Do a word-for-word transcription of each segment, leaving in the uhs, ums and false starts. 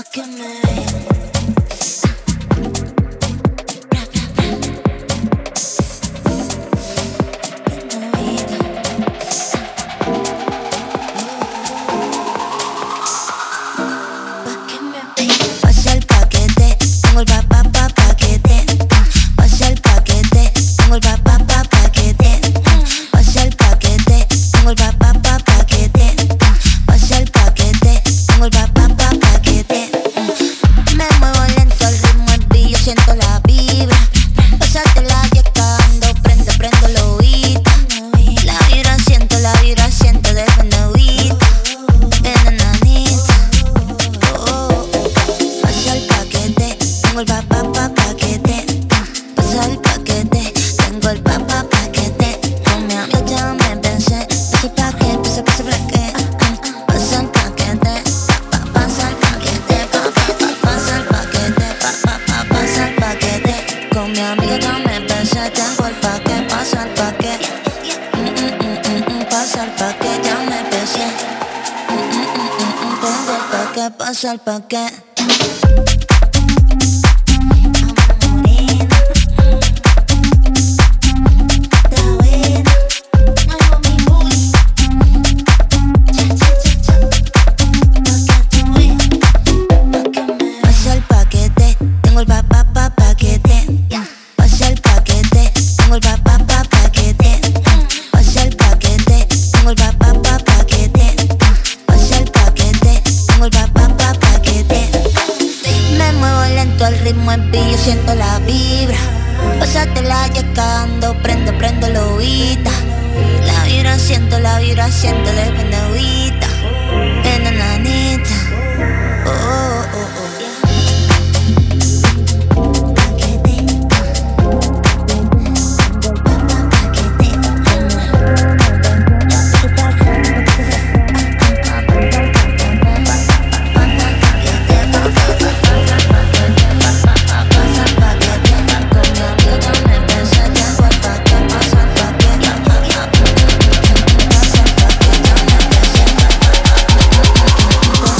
que me ven. Pasa el paquete, tengo el pa pa pa paquete. Pasa el paquete, tengo el pa pa pa paquete. Pasa el paquete, tengo el pa pa pa paquete. Pasa el paquete, tengo el pa pa pa paquete. Me muevo lento, el ritmo es pillo, siento la vibra. Pásate la yecando, prende, prendo lo oído. La vibra siento, la vibra siento de fendehuita. Tengo el pa pa pa paquete, pasa el paquete. Tengo el pa pa paquete. Con mi amiga ya me pensé. Pasa el paquete, pasa, pasa el paquete. Pasa el paquete, pa, pa, pasa el paquete. Pa, pa, pa, pasa el paquete. Pa, pa, pa, pasa el paquete. Con mi amiga ya me pensé. Tengo el paquete, pasa el paquete. Mm, mm, mm, mm, mm, pasa el paquete, ya me pensé. Mm, mm, mm, mm, mm, tengo el paquete, pasa el paquete. Tengo el pa pa pa paquete. Pasa el paquete, tengo el pa pa pa paquete. Pasa el paquete, tengo el pa pa pa paquete. Pasa el paquete, tengo el pa pa pa paquete. Me muevo lento, al ritmo en pillo, siento la vibra. Pásate la yecando, prendo, prendo lo oído. La vibra siento, la vibra siento de fendehuita. Enananita, oh, oh, oh, oh.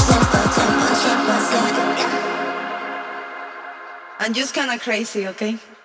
I'm just kinda crazy, okay?